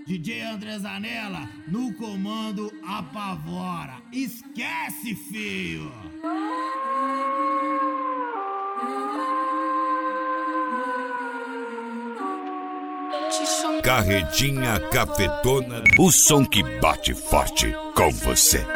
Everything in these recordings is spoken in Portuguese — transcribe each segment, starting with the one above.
DJ André Zanella no comando apavora. Esquece, filho! Carretinha Cafetona, o som que bate forte com você.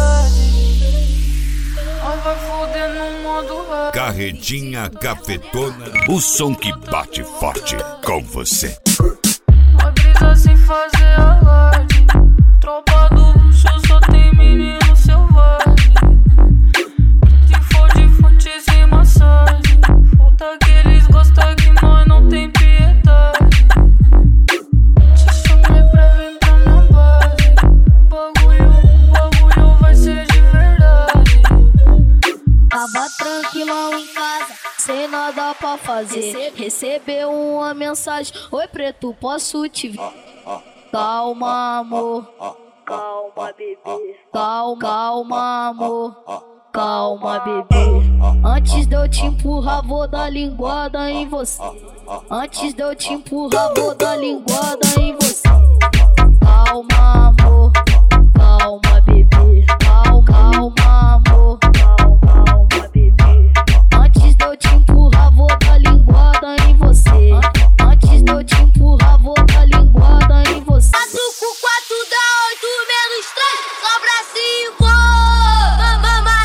Carretinha Cafetona, o som que bate forte com você. Uma brisa sem fazer alarde, tropa do luxo só tem menino selvagem. Se for de fontes e massagem, falta que eles gostam que nós não tem piedade. Te chamei pra vir pra minha base, o bagulho vai ser de verdade. Tava tranquilão em casa, sem nada pra fazer. Recebeu uma mensagem: oi preto, posso te ver? Calma amor, calma bebê. Calma amor, calma bebê. Antes de eu te empurrar vou dar linguada em você. Antes de eu te empurrar vou dar linguada em você. Calma amor, calma bebê. Calma amor, calma bebê. Antes de eu te empurrar vou dar linguada em você. Antes de eu te empurrar vou dar linguada em você. 4 com 4 dá 8 menos 3, sobra 5. Mama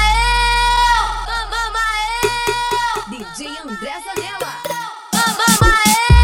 eu, DJ André Zanella. mama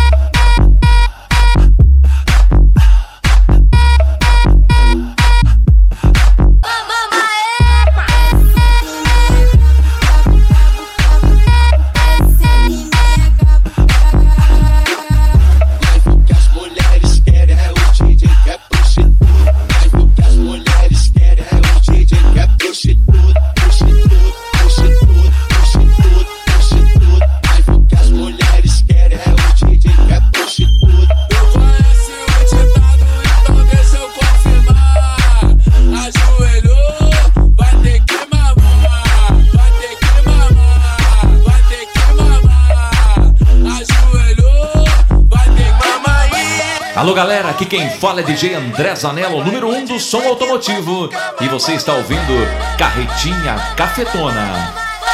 Alô galera, aqui quem fala é DJ André Zanella, o número 1 do som automotivo. E você está ouvindo Carretinha Cafetona.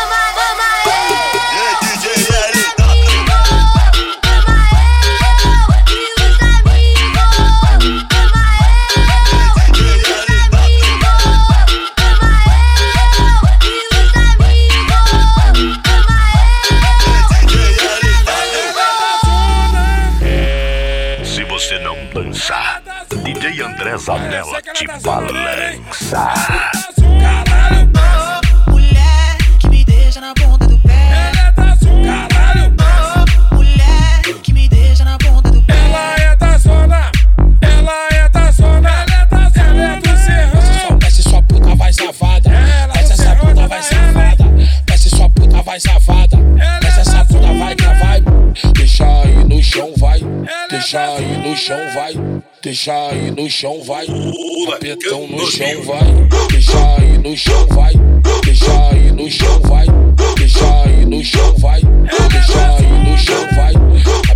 Se não dançar, DJ André Zanella te balança. Mulher que me deixa na ponta do pé. Mulher que me deixa na ponta do pé. Ela é da zona, ela é da zona, ela é do serrão. Desce sua puta vai safada, desce essa puta vai safada, desce sua puta vai safada, desce essa puta vai que vai. Deixa aí no chão vai, deixa aí no chão vai, deixa aí no chão vai, tapetão no chão vai, deixa aí no chão vai, deixa aí no chão vai, deixa aí no chão vai, deixa aí no chão vai,